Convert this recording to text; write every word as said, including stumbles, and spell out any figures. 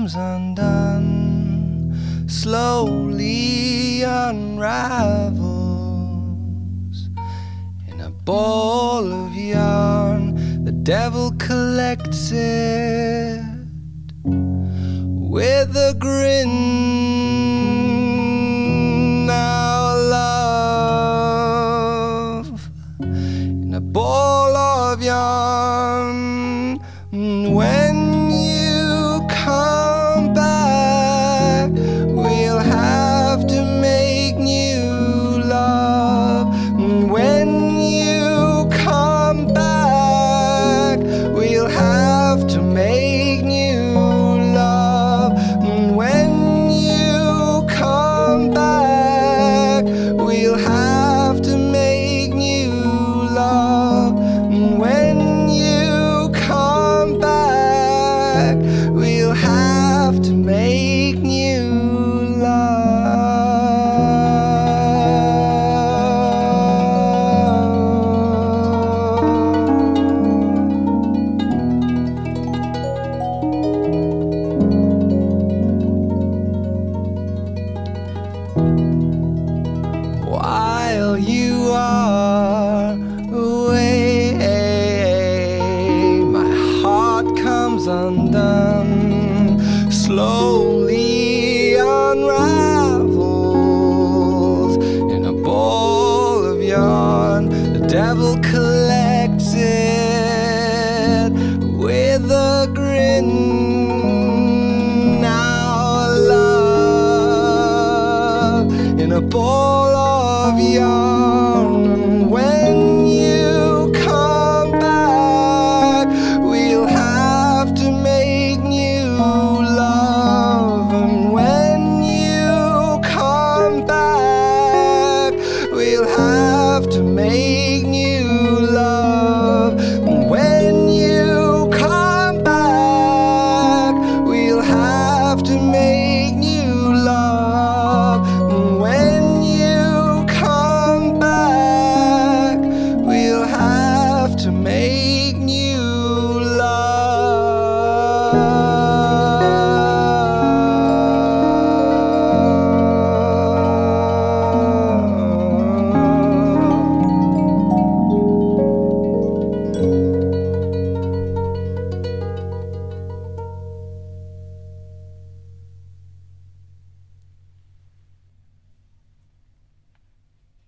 comes undone, slowly unravels. In a ball of yarn, the devil collects it with a grin. Now love, in a ball of yarn, when you come back, we'll have to make new love. When you come back, we'll have to make new love. When you come back, we'll have to make new love. When you come back, we'll have to make new while you are away. My heart comes undone, slowly unravels. In a ball of yarn, the devil collects it with a grin. Now love, in a ball